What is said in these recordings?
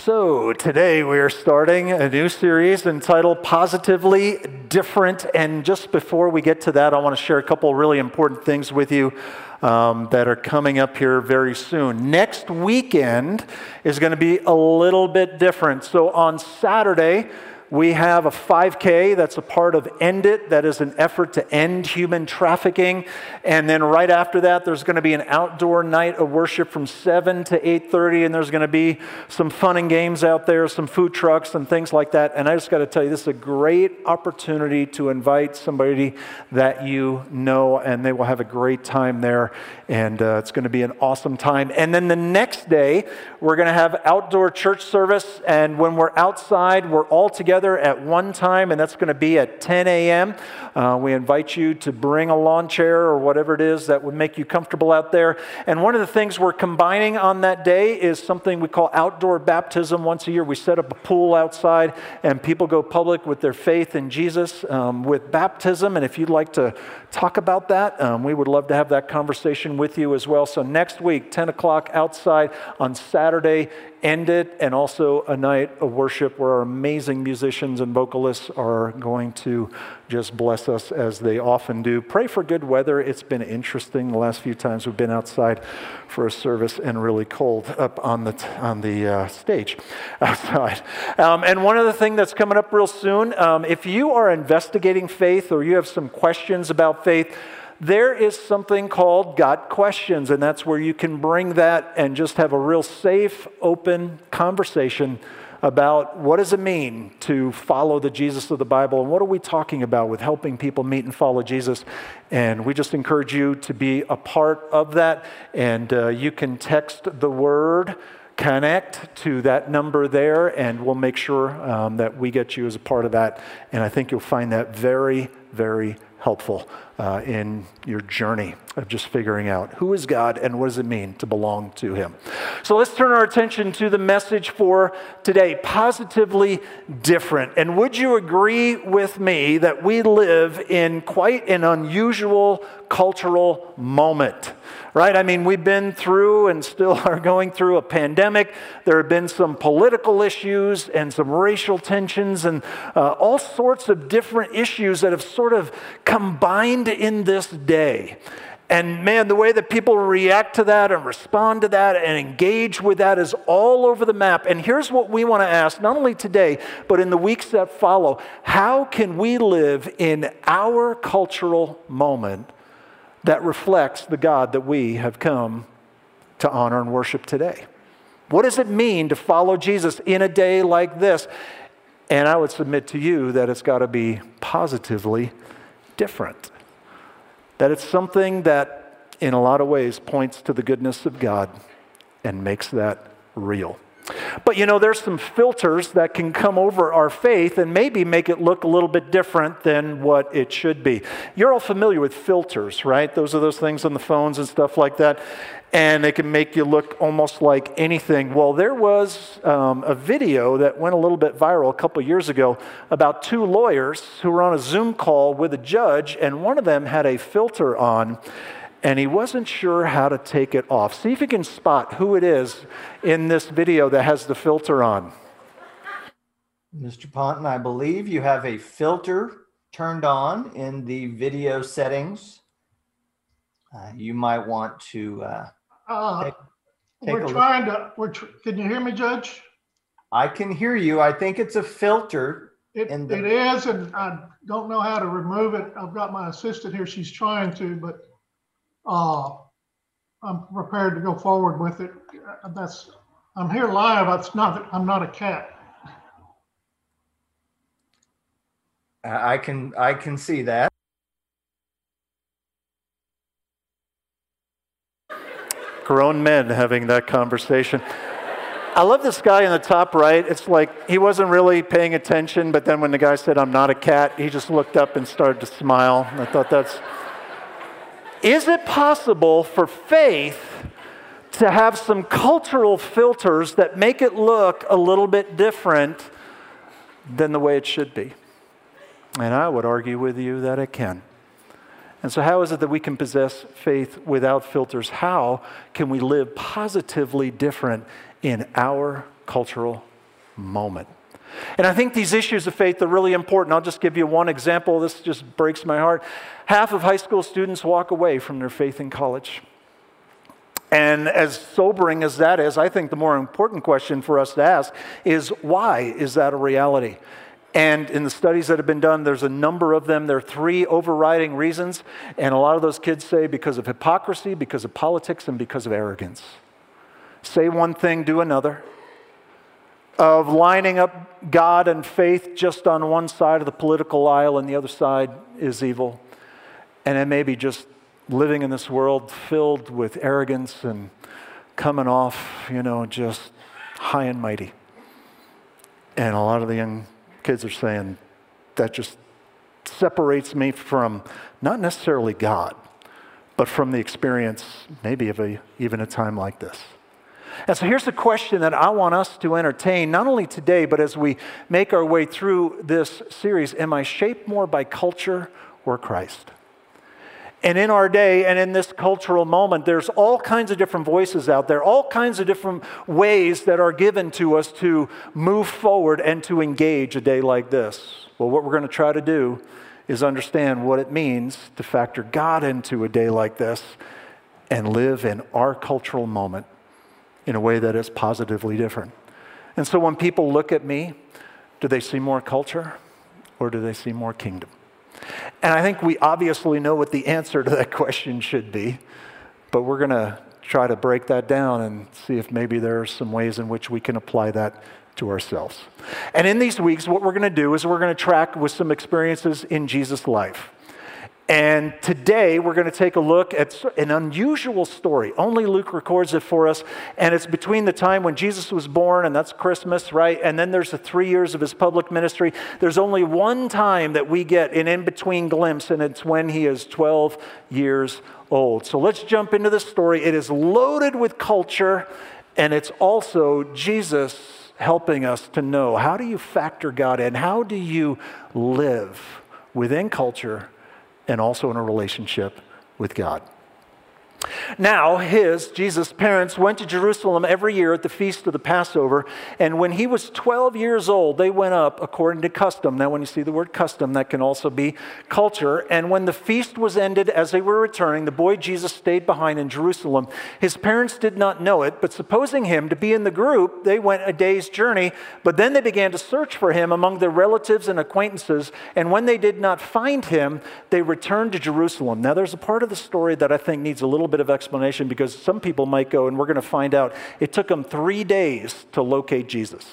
So today we are starting a new series entitled Positively Different. And just before we get to that, I want to share a couple of really important things with you that are coming up here very soon. Next weekend is going to be a little bit different. So on Saturday, we have a 5K that's a part of End It. That is an effort to end human trafficking. And then right after that, there's going to be an outdoor night of worship from 7 to 8:30. And there's going to be some fun and games out there, some food trucks and things like that. And I just got to tell you, this is a great opportunity to invite somebody that you know, and they will have a great time there. And it's going to be an awesome time. And then the next day, we're going to have outdoor church service. And when we're outside, we're all together at one time, and that's going to be at 10 a.m. We invite you to bring a lawn chair or whatever it is that would make you comfortable out there. And one of the things we're combining on that day is something we call outdoor baptism. Once a year, we set up a pool outside, and people go public with their faith in Jesus with baptism. And if you'd like to talk about that, we would love to have that conversation with you as well. So next week, 10 o'clock outside on Saturday, End It, and also a night of worship where our amazing musicians and vocalists are going to just bless us as they often do. Pray for good weather. It's been interesting the last few times we've been outside for a service and really cold up on the stage outside. And one other thing that's coming up real soon, if you are investigating faith or you have some questions about faith, there is something called Got Questions, and that's where you can bring that and just have a real safe, open conversation about what does it mean to follow the Jesus of the Bible, and what are we talking about with helping people meet and follow Jesus. And we just encourage you to be a part of that, and you can text the word connect to that number there, and we'll make sure that we get you as a part of that. And I think you'll find that very, very helpful in your journey of just figuring out who is God and what does it mean to belong to Him. So let's turn our attention to the message for today, Positively Different. And would you agree with me that we live in quite an unusual cultural moment? Right? I mean, we've been through and still are going through a pandemic. There have been some political issues and some racial tensions and all sorts of different issues that have sort of combined in this day. And man, the way that people react to that and respond to that and engage with that is all over the map. And here's what we want to ask, not only today, but in the weeks that follow. How can we live in our cultural moment that reflects the God that we have come to honor and worship today? What does it mean to follow Jesus in a day like this? And I would submit to you that it's got to be positively different. That it's something that in a lot of ways points to the goodness of God and makes that real. But you know, there's some filters that can come over our faith and maybe make it look a little bit different than what it should be. You're all familiar with filters, right? Those are those things on the phones and stuff like that. And they can make you look almost like anything. Well, there was a video that went a little bit viral a couple years ago about two lawyers who were on a Zoom call with a judge, and one of them had a filter on, and he wasn't sure how to take it off. See if you can spot who it is in this video that has the filter on. Mr. Ponton, I believe you have a filter turned on in the video settings. You might want to take we're trying to, can you hear me, Judge? I can hear you. I think it's a filter. It is, and I don't know how to remove it. I've got my assistant here. She's trying to, but I'm prepared to go forward with it. I'm here live. I'm not a cat. I can see that. Grown men having that conversation. I love this guy in the top right. It's like he wasn't really paying attention, but then when the guy said, "I'm not a cat," he just looked up and started to smile. I thought that's... Is it possible for faith to have some cultural filters that make it look a little bit different than the way it should be? And I would argue with you that it can. And so how is it that we can possess faith without filters? How can we live positively different in our cultural moment. And I think these issues of faith are really important. I'll just give you one example. This just breaks my heart. Half of high school students walk away from their faith in college. And as sobering as that is, I think the more important question for us to ask is, why is that a reality? And in the studies that have been done, there's a number of them. There are 3 overriding reasons. And a lot of those kids say because of hypocrisy, because of politics, and because of arrogance. Say one thing, do another. Of lining up God and faith just on one side of the political aisle and the other side is evil. And then maybe just living in this world filled with arrogance and coming off, just high and mighty. And a lot of the young kids are saying that just separates me from not necessarily God, but from the experience maybe of even a time like this. And so here's the question that I want us to entertain, not only today, but as we make our way through this series. Am I shaped more by culture or Christ? And in our day and in this cultural moment, there's all kinds of different voices out there, all kinds of different ways that are given to us to move forward and to engage a day like this. Well, what we're going to try to do is understand what it means to factor God into a day like this and live in our cultural moment in a way that is positively different. And so when people look at me, do they see more culture or do they see more kingdom? And I think we obviously know what the answer to that question should be, but we're going to try to break that down and see if maybe there are some ways in which we can apply that to ourselves. And in these weeks, what we're going to do is we're going to track with some experiences in Jesus' life. And today, we're going to take a look at an unusual story. Only Luke records it for us, and it's between the time when Jesus was born, and that's Christmas, right? And then there's the 3 years of his public ministry. There's only one time that we get an in-between glimpse, and it's when he is 12 years old. So let's jump into this story. It is loaded with culture, and it's also Jesus helping us to know, how do you factor God in? How do you live within culture and also in a relationship with God? Now, Jesus' parents went to Jerusalem every year at the feast of the Passover, and when he was 12 years old, they went up according to custom. Now, when you see the word custom, that can also be culture. And when the feast was ended, as they were returning, the boy Jesus stayed behind in Jerusalem. His parents did not know it, but supposing him to be in the group, they went a day's journey, but then they began to search for him among their relatives and acquaintances, and when they did not find him, they returned to Jerusalem. Now, there's a part of the story that I think needs a little bit of explanation, because some people might go, and we're going to find out, it took them 3 days to locate Jesus.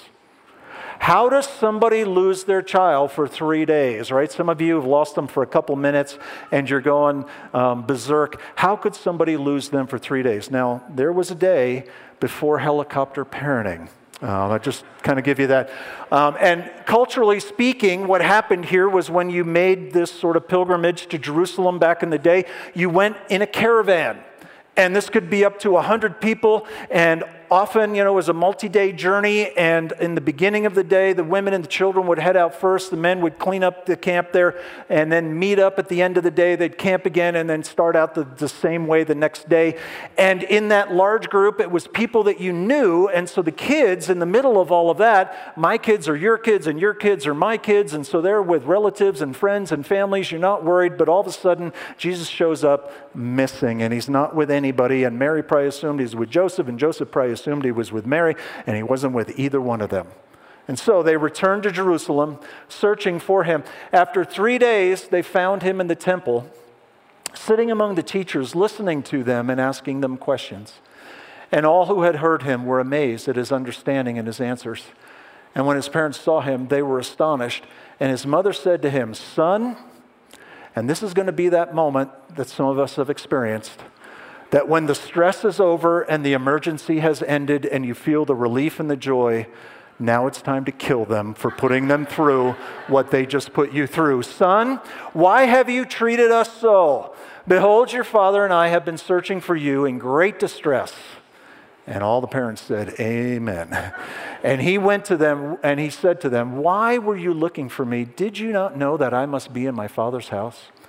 How does somebody lose their child for 3 days, right? Some of you have lost them for a couple minutes and you're going berserk. How could somebody lose them for 3 days? Now, there was a day before helicopter parenting. I'll just kind of give you that. And culturally speaking, what happened here was when you made this sort of pilgrimage to Jerusalem back in the day, you went in a caravan. And this could be up to 100 people, and often, it was a multi-day journey, and in the beginning of the day, the women and the children would head out first, the men would clean up the camp there, and then meet up at the end of the day. They'd camp again, and then start out the same way the next day. And in that large group, it was people that you knew, and so the kids in the middle of all of that, my kids are your kids, and your kids are my kids, and so they're with relatives and friends and families. You're not worried, but all of a sudden, Jesus shows up missing, and he's not with anybody, and Mary probably assumed he's with Joseph, and Joseph probably assumed he was with Mary, and he wasn't with either one of them. And so they returned to Jerusalem, searching for him. After 3 days, they found him in the temple, sitting among the teachers, listening to them and asking them questions. And all who had heard him were amazed at his understanding and his answers. And when his parents saw him, they were astonished. And his mother said to him, "Son," and this is going to be that moment that some of us have experienced, that when the stress is over and the emergency has ended and you feel the relief and the joy, now it's time to kill them for putting them through what they just put you through. "Son, why have you treated us so? Behold, your father and I have been searching for you in great distress." And all the parents said, "Amen." And he went to them and he said to them, "Why were you looking for me? Did you not know that I must be in my Father's house?"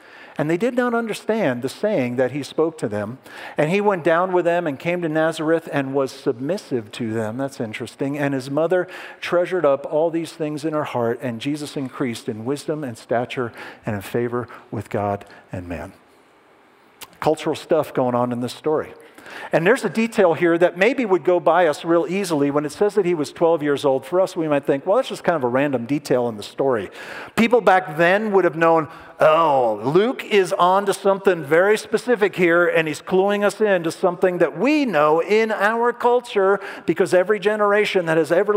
and they did not understand the saying that he spoke to them. And he went down with them and came to Nazareth and was submissive to them. That's interesting. And his mother treasured up all these things in her heart, and Jesus increased in wisdom and stature and in favor with God and man. Cultural stuff going on in this story. And there's a detail here that maybe would go by us real easily. When it says that he was 12 years old, for us we might think, well, that's just kind of a random detail in the story. People back then would have known, oh, Luke is on to something very specific here, and he's cluing us in to something that we know in our culture, because every generation that has ever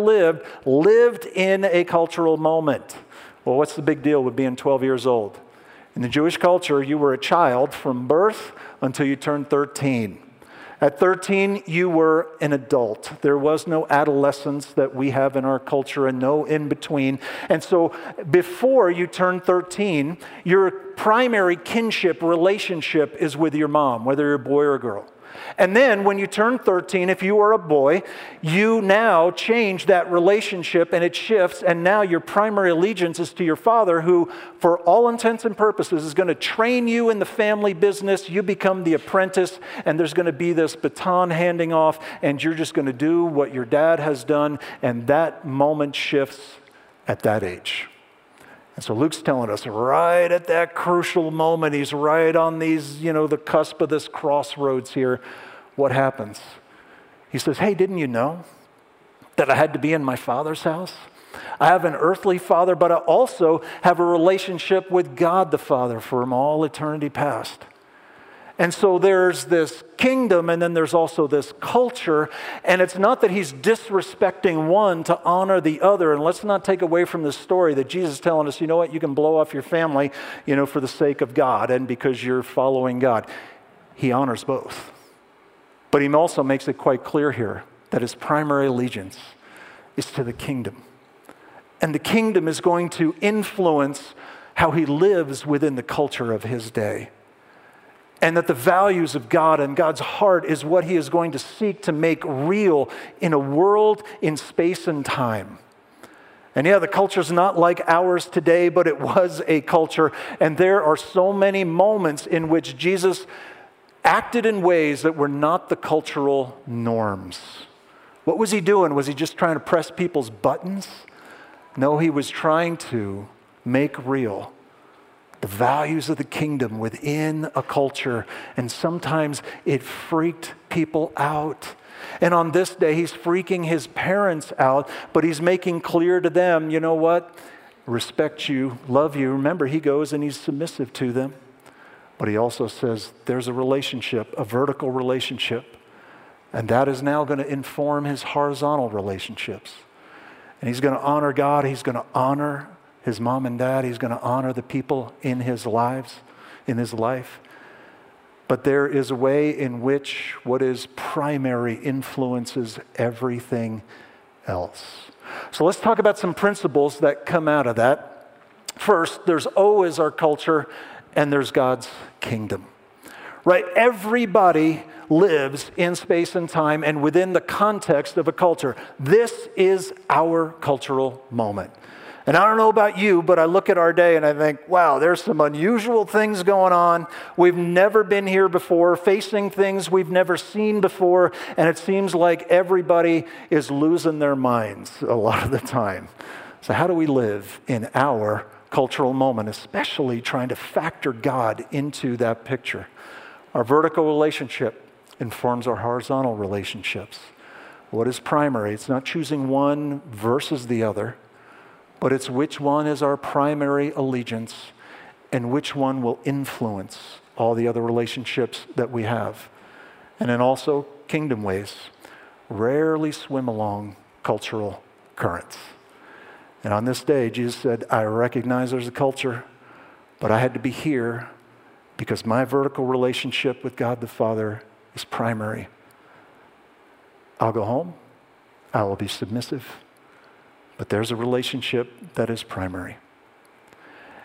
lived in a cultural moment. Well, what's the big deal with being 12 years old? In the Jewish culture, you were a child from birth until you turned 13. At 13, you were an adult. There was no adolescence that we have in our culture and no in between. And so before you turn 13, your primary kinship relationship is with your mom, whether you're a boy or a girl. And then when you turn 13, if you are a boy, you now change that relationship and it shifts, and now your primary allegiance is to your father, who, for all intents and purposes, is going to train you in the family business. You become the apprentice, and there's going to be this baton handing off, and you're just going to do what your dad has done, and that moment shifts at that age. And so Luke's telling us right at that crucial moment, he's right on these, the cusp of this crossroads here. What happens? He says, hey, didn't you know that I had to be in my Father's house? I have an earthly father, but I also have a relationship with God the Father from all eternity past. And so there's this kingdom, and then there's also this culture, and it's not that he's disrespecting one to honor the other. And let's not take away from this story that Jesus is telling us, you know what, you can blow off your family, for the sake of God and because you're following God. He honors both. But he also makes it quite clear here that his primary allegiance is to the kingdom. And the kingdom is going to influence how he lives within the culture of his day. And that the values of God and God's heart is what he is going to seek to make real in a world in space and time. And yeah, the culture's not like ours today, but it was a culture. And there are so many moments in which Jesus acted in ways that were not the cultural norms. What was he doing? Was he just trying to press people's buttons? No, he was trying to make real the values of the kingdom within a culture, and sometimes it freaked people out. And on this day, he's freaking his parents out, but he's making clear to them, you know what? Respect you, love you. Remember, he goes and he's submissive to them. But he also says there's a relationship, a vertical relationship, and that is now going to inform his horizontal relationships. And he's going to honor God, he's going to honor his mom and dad, he's going to honor the people in his life. But there is a way in which what is primary influences everything else. So let's talk about some principles that come out of that. First, there's O as our culture, and there's God's kingdom. Right? Everybody lives in space and time and within the context of a culture. This is our cultural moment. And I don't know about you, but I look at our day and I think, wow, there's some unusual things going on. We've never been here before, facing things we've never seen before, and it seems like everybody is losing their minds a lot of the time. So how do we live in our cultural moment, especially trying to factor God into that picture? Our vertical relationship informs our horizontal relationships. What is primary? It's not choosing one versus the other, but it's which one is our primary allegiance and which one will influence all the other relationships that we have. And then also kingdom ways rarely swim along cultural currents. And on this day, Jesus said, I recognize there's a culture, but I had to be here because my vertical relationship with God the Father is primary. I'll go home, I will be submissive, but there's a relationship that is primary.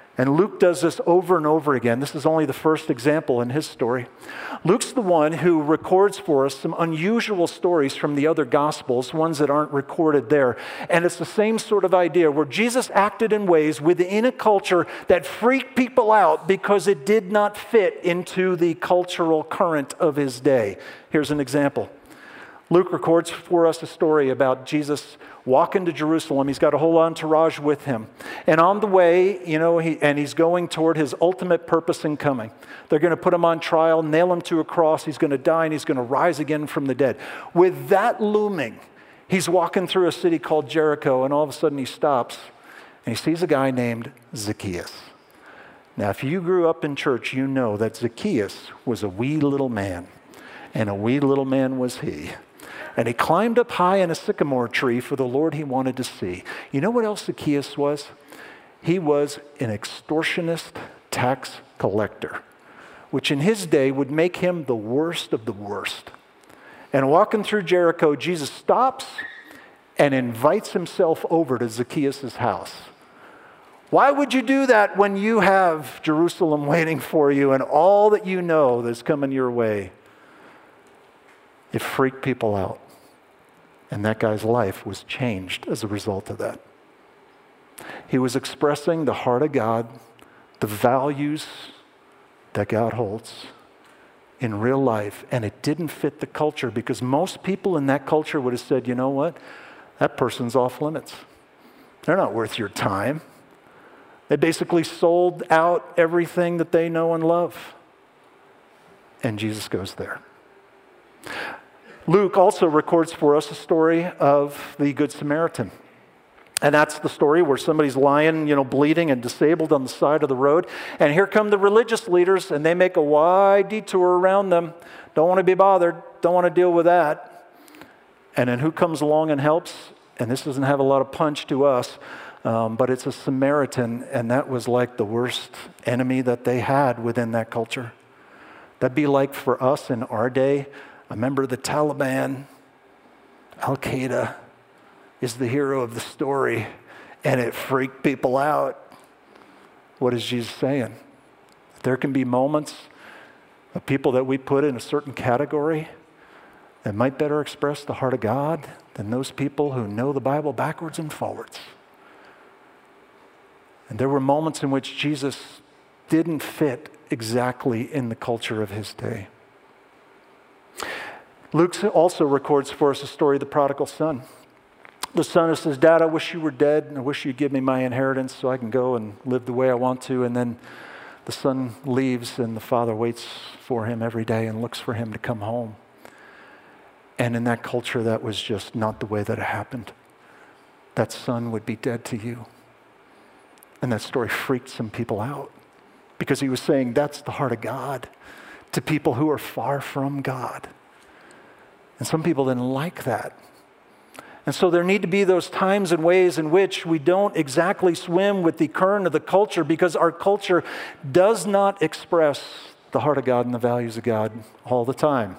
And Luke does this over and over again. This is only the first example in his story. Luke's the one who records for us some unusual stories from the other Gospels, ones that aren't recorded there. And it's the same sort of idea where Jesus acted in ways within a culture that freaked people out because it did not fit into the cultural current of his day. Here's an example. Luke records for us a story about Jesus walking to Jerusalem. He's got a whole entourage with him. And on the way, he's going toward his ultimate purpose in coming. They're going to put him on trial, nail him to a cross. He's going to die and he's going to rise again from the dead. With that looming, he's walking through a city called Jericho, and all of a sudden he stops and he sees a guy named Zacchaeus. Now, if you grew up in church, you know that Zacchaeus was a wee little man, and a wee little man was he. And he climbed up high in a sycamore tree for the Lord he wanted to see. You know what else Zacchaeus was? He was an extortionist tax collector, which in his day would make him the worst of the worst. And walking through Jericho, Jesus stops and invites himself over to Zacchaeus' house. Why would you do that when you have Jerusalem waiting for you and all that you know that's coming your way? It freaked people out. And that guy's life was changed as a result of that. He was expressing the heart of God, the values that God holds in real life, and it didn't fit the culture because most people in that culture would have said, you know what? That person's off limits. They're not worth your time. They basically sold out everything that they know and love. And Jesus goes there. Luke also records for us a story of the Good Samaritan. And that's the story where somebody's lying, bleeding and disabled on the side of the road. And here come the religious leaders, and they make a wide detour around them. Don't want to be bothered. Don't want to deal with that. And then who comes along and helps? And this doesn't have a lot of punch to us, but it's a Samaritan, and that was like the worst enemy that they had within that culture. That'd be like for us in our day. A member of the Taliban, Al-Qaeda, is the hero of the story, and it freaked people out. What is Jesus saying? There can be moments of people that we put in a certain category that might better express the heart of God than those people who know the Bible backwards and forwards. And there were moments in which Jesus didn't fit exactly in the culture of his day. Luke also records for us a story of the prodigal son. The son who says, Dad, I wish you were dead, and I wish you'd give me my inheritance so I can go and live the way I want to. And then the son leaves, and the father waits for him every day and looks for him to come home. And in that culture, that was just not the way that it happened. That son would be dead to you. And that story freaked some people out because he was saying that's the heart of God to people who are far from God. And some people didn't like that. And so there need to be those times and ways in which we don't exactly swim with the current of the culture because our culture does not express the heart of God and the values of God all the time.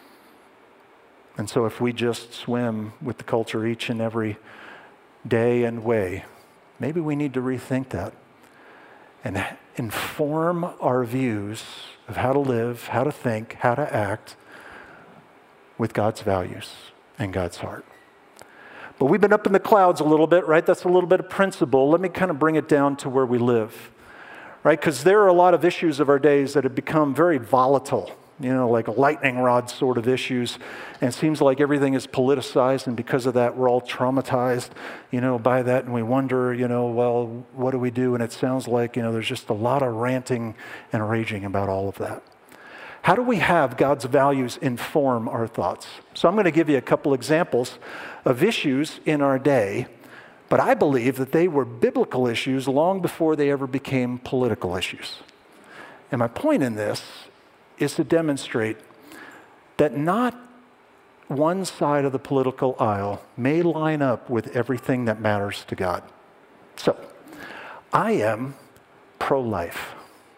And so if we just swim with the culture each and every day and way, maybe we need to rethink that and inform our views of how to live, how to think, how to act with God's values and God's heart. But we've been up in the clouds a little bit, right? That's a little bit of principle. Let me kind of bring it down to where we live, right? Because there are a lot of issues of our days that have become very volatile, like lightning rod sort of issues. And it seems like everything is politicized, and because of that, we're all traumatized, by that. And we wonder, well, what do we do? And it sounds like, there's just a lot of ranting and raging about all of that. How do we have God's values inform our thoughts? So I'm going to give you a couple examples of issues in our day, but I believe that they were biblical issues long before they ever became political issues. And my point in this is to demonstrate that not one side of the political aisle may line up with everything that matters to God. So, I am pro-life.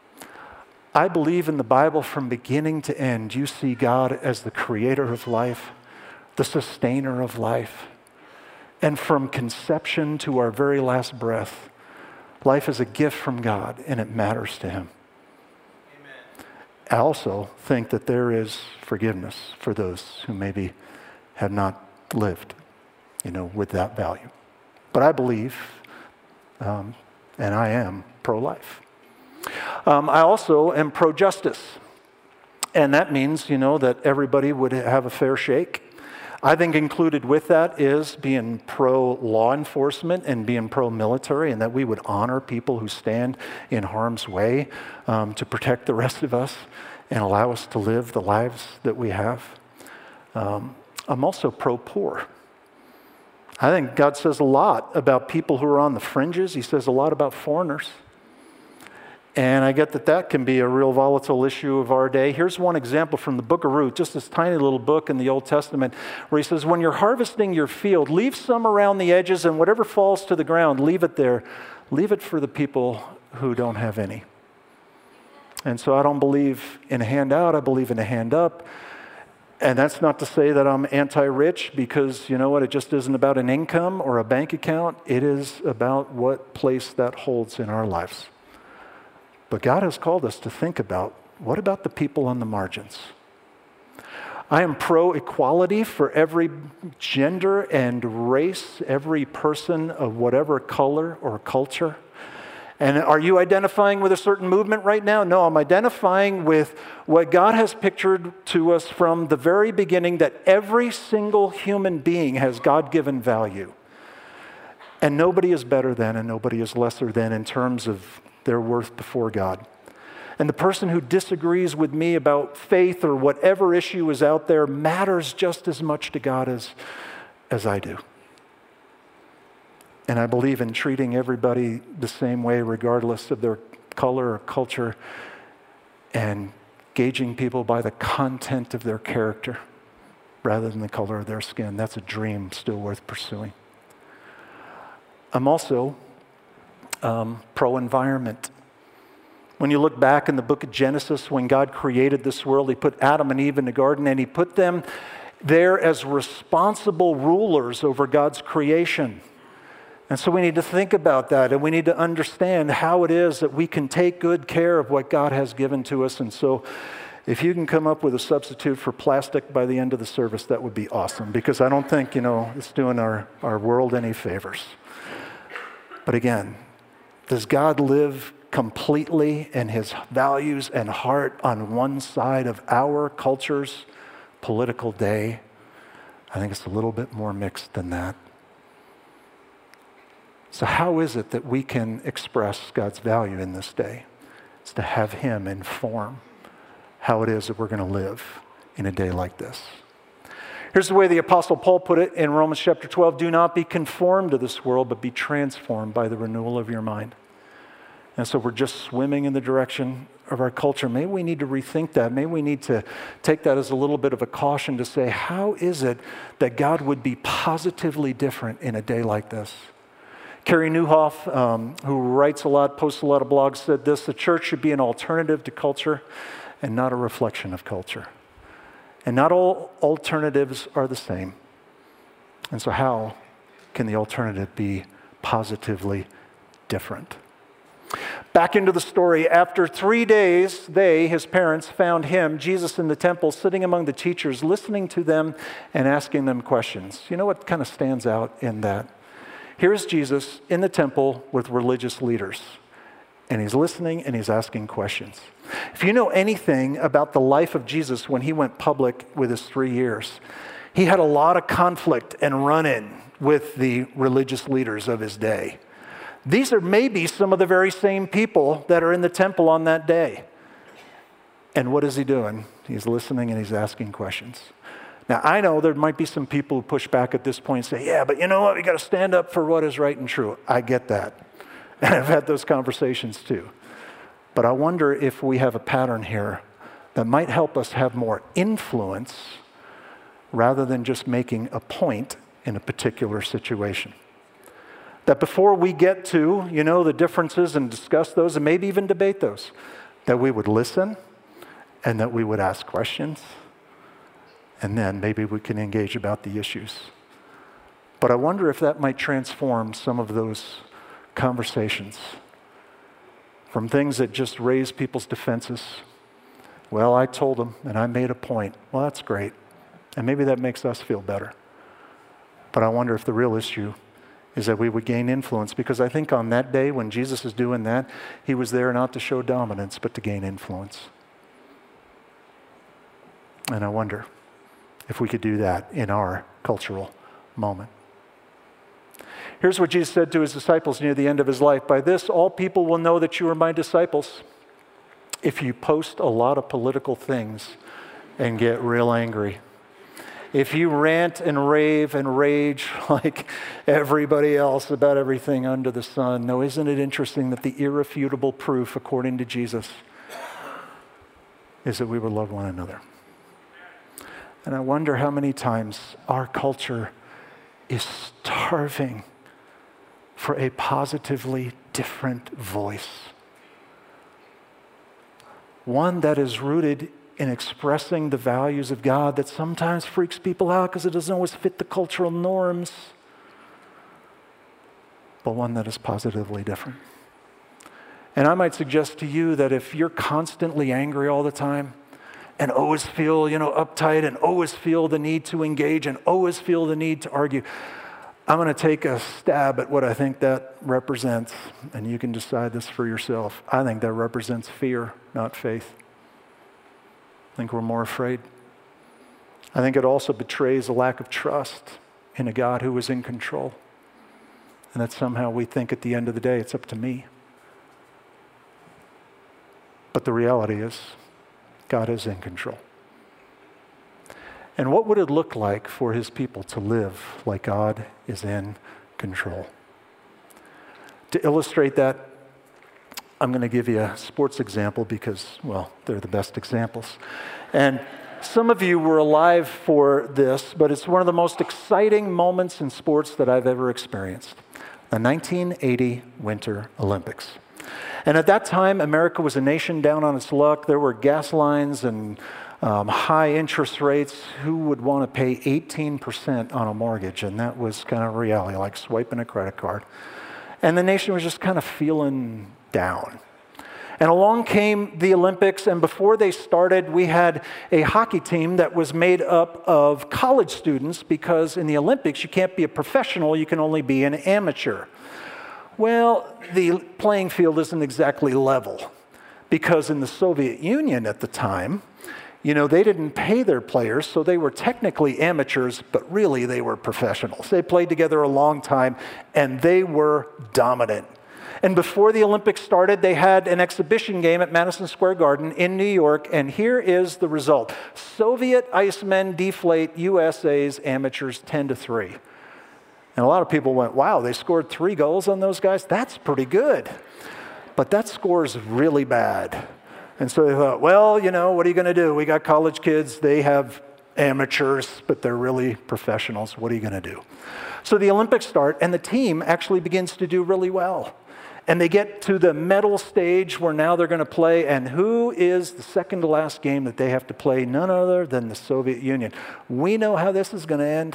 I believe in the Bible from beginning to end. You see God as the creator of life, the sustainer of life. And from conception to our very last breath, Life is a gift from God, and it matters to him. Amen. I also think that there is forgiveness for those who maybe have not lived, with that value. But I believe, and I am pro-life. I also am pro-justice. And that means, that everybody would have a fair shake. I think included with that is being pro-law enforcement and being pro-military, and that we would honor people who stand in harm's way to protect the rest of us and allow us to live the lives that we have. I'm also pro-poor. I think God says a lot about people who are on the fringes. He says a lot about foreigners. And I get that can be a real volatile issue of our day. Here's one example from the book of Ruth, just this tiny little book in the Old Testament, where he says, when you're harvesting your field, leave some around the edges, and whatever falls to the ground, leave it there. Leave it for the people who don't have any. And so I don't believe in a handout, I believe in a hand up. And that's not to say that I'm anti-rich, because you know what, it just isn't about an income or a bank account. It is about what place that holds in our lives. But God has called us to think about, what about the people on the margins? I am pro-equality for every gender and race, every person of whatever color or culture. And are you identifying with a certain movement right now? No, I'm identifying with what God has pictured to us from the very beginning, that every single human being has God-given value. And nobody is better than and nobody is lesser than in terms of their worth before God. And the person who disagrees with me about faith or whatever issue is out there matters just as much to God as I do. And I believe in treating everybody the same way, regardless of their color or culture, and gauging people by the content of their character rather than the color of their skin. That's a dream still worth pursuing. I'm also pro-environment. When you look back in the book of Genesis, when God created this world, he put Adam and Eve in the garden, and he put them there as responsible rulers over God's creation. And so we need to think about that, and we need to understand how it is that we can take good care of what God has given to us. And so if you can come up with a substitute for plastic by the end of the service, that would be awesome, because I don't think, it's doing our world any favors. But again, does God live completely in his values and heart on one side of our culture's political day? I think it's a little bit more mixed than that. So how is it that we can express God's value in this day? It's to have him inform how it is that we're going to live in a day like this. Here's the way the Apostle Paul put it in Romans chapter 12. Do not be conformed to this world, but be transformed by the renewal of your mind. And so we're just swimming in the direction of our culture. Maybe we need to rethink that. Maybe we need to take that as a little bit of a caution to say, how is it that God would be positively different in a day like this? Carrie Nieuwhof, who writes a lot, posts a lot of blogs, said this: the church should be an alternative to culture and not a reflection of culture. And not all alternatives are the same. And so how can the alternative be positively different? Back into the story. After 3 days, his parents, found him, Jesus, in the temple, sitting among the teachers, listening to them and asking them questions. You know what kind of stands out in that? Here's Jesus in the temple with religious leaders, and he's listening and he's asking questions. If you know anything about the life of Jesus when he went public with his 3 years, he had a lot of conflict and run-in with the religious leaders of his day. These are maybe some of the very same people that are in the temple on that day. And what is he doing? He's listening and he's asking questions. Now, I know there might be some people who push back at this point and say, yeah, but you know what? We got to stand up for what is right and true. I get that. And I've had those conversations too. But I wonder if we have a pattern here that might help us have more influence rather than just making a point in a particular situation. That before we get to, the differences and discuss those and maybe even debate those, that we would listen and that we would ask questions, and then maybe we can engage about the issues. But I wonder if that might transform some of those conversations from things that just raise people's defenses. Well, I told them and I made a point. Well, that's great. And maybe that makes us feel better. But I wonder if the real issue is that we would gain influence, because I think on that day when Jesus is doing that, he was there not to show dominance, but to gain influence. And I wonder if we could do that in our cultural moment. Here's what Jesus said to his disciples near the end of his life. By this, all people will know that you are my disciples if you post a lot of political things and get real angry. If you rant and rave and rage like everybody else about everything under the sun. No, isn't it interesting that the irrefutable proof, according to Jesus, is that we will love one another? And I wonder how many times our culture is starving for a positively different voice. One that is rooted in expressing the values of God that sometimes freaks people out because it doesn't always fit the cultural norms, but one that is positively different. And I might suggest to you that if you're constantly angry all the time and always feel, uptight and always feel the need to engage and always feel the need to argue, I'm going to take a stab at what I think that represents, and you can decide this for yourself. I think that represents fear, not faith. I think we're more afraid. I think it also betrays a lack of trust in a God who is in control. And that somehow we think at the end of the day, it's up to me. But the reality is, God is in control. And what would it look like for his people to live like God is in control? To illustrate that, I'm going to give you a sports example because, well, they're the best examples. And some of you were alive for this, but it's one of the most exciting moments in sports that I've ever experienced. The 1980 Winter Olympics. And at that time, America was a nation down on its luck. There were gas lines and high interest rates. Who would want to pay 18% on a mortgage? And that was kind of reality, like swiping a credit card. And the nation was just kind of feeling down. And along came the Olympics, and before they started, we had a hockey team that was made up of college students, because in the Olympics, you can't be a professional, you can only be an amateur. Well, the playing field isn't exactly level, because in the Soviet Union at the time, they didn't pay their players, so they were technically amateurs, but really they were professionals. They played together a long time, and they were dominant. And before the Olympics started, they had an exhibition game at Madison Square Garden in New York, and here is the result. Soviet Icemen deflate USA's amateurs 10-3. And a lot of people went, wow, they scored 3 goals on those guys? That's pretty good. But that score is really bad. And so they thought, well, what are you going to do? We got college kids, they have amateurs, but they're really professionals. What are you going to do? So the Olympics start, and the team actually begins to do really well. And they get to the medal stage where now they're going to play, and who is the second to last game that they have to play? None other than the Soviet Union. We know how this is going to end.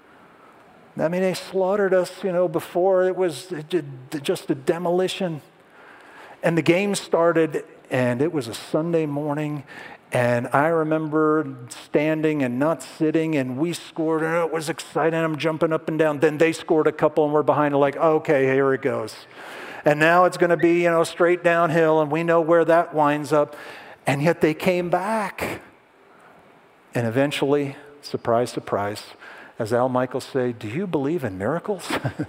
I mean, they slaughtered us, before. It was just a demolition. And the game started, and it was a Sunday morning, and I remember standing and not sitting, and we scored, and it was exciting. I'm jumping up and down. Then they scored a couple, and we're behind, like, okay, here it goes. And now it's going to be, straight downhill, and we know where that winds up. And yet they came back. And eventually, surprise, surprise, as Al Michaels say, do you believe in miracles?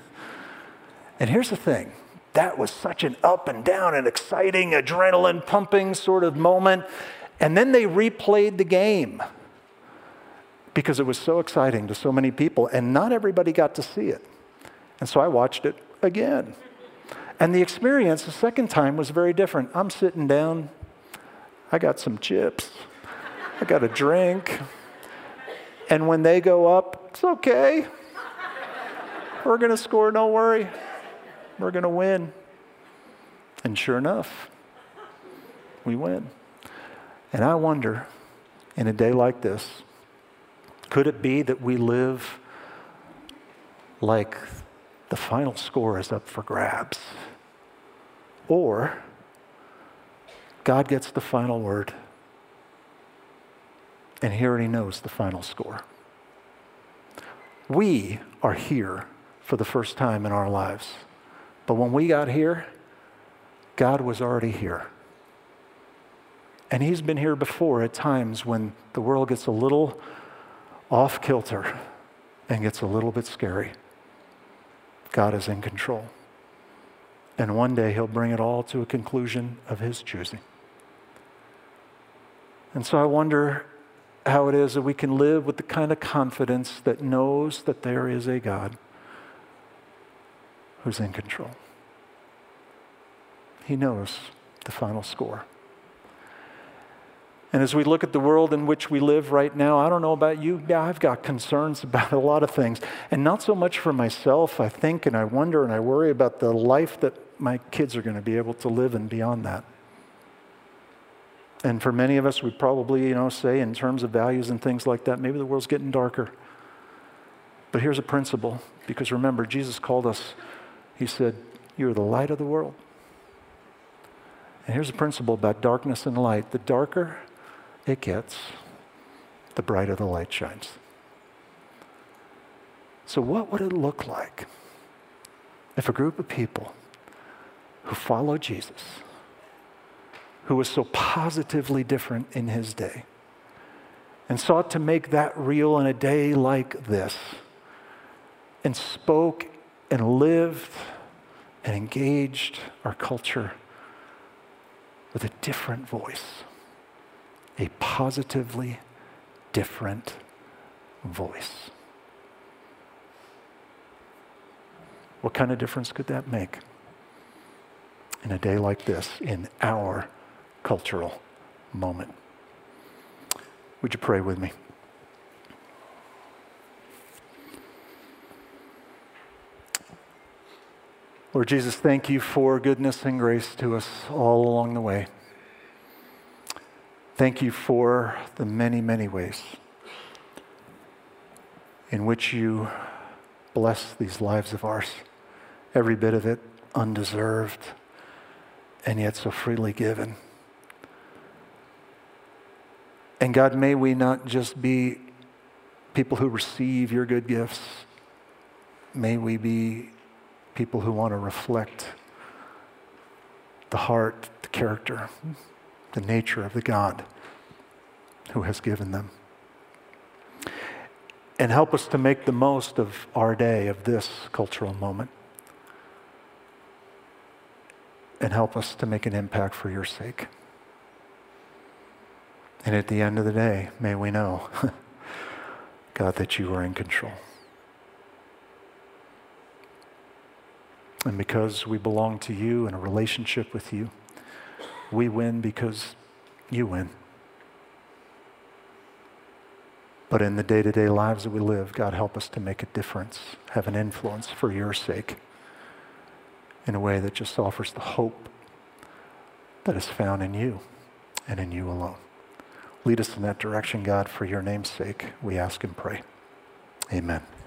And here's the thing. That was such an up and down and exciting, adrenaline pumping sort of moment. And then they replayed the game because it was so exciting to so many people, and not everybody got to see it. And so I watched it again. And the experience the second time was very different. I'm sitting down. I got some chips. I got a drink. And when they go up, it's okay. We're going to score, don't worry. We're going to win. And sure enough, we win. And I wonder, in a day like this, could it be that we live like the final score is up for grabs? Or God gets the final word. And he already knows the final score. We are here for the first time in our lives. But when we got here, God was already here. And he's been here before at times when the world gets a little off kilter and gets a little bit scary. God is in control. And one day he'll bring it all to a conclusion of his choosing. And so I wonder how it is that we can live with the kind of confidence that knows that there is a God who's in control. He knows the final score. And as we look at the world in which we live right now, I don't know about you, yeah, I've got concerns about a lot of things. And not so much for myself, I think, and I wonder and I worry about the life that my kids are going to be able to live and beyond that. And for many of us, we probably, say in terms of values and things like that, maybe the world's getting darker. But here's a principle, because remember, Jesus called us, he said, "You are the light of the world." And here's a principle about darkness and light. The darker it gets, the brighter the light shines. So what would it look like if a group of people who follow Jesus, who was so positively different in his day, and sought to make that real in a day like this, and spoke and lived and engaged our culture with a different voice, a positively different voice? What kind of difference could that make in a day like this, in our cultural moment? Would you pray with me? Lord Jesus, thank you for goodness and grace to us all along the way. Thank you for the many, many ways in which you bless these lives of ours, every bit of it undeserved and yet so freely given. And God, may we not just be people who receive your good gifts. May we be people who want to reflect the heart, the character, the nature of the God who has given them. And help us to make the most of our day, of this cultural moment. And help us to make an impact for your sake. And at the end of the day, may we know, God, that you are in control. And because we belong to you in a relationship with you, we win because you win. But in the day-to-day lives that we live, God, help us to make a difference, have an influence for your sake in a way that just offers the hope that is found in you and in you alone. Lead us in that direction, God, for your name's sake, we ask and pray. Amen.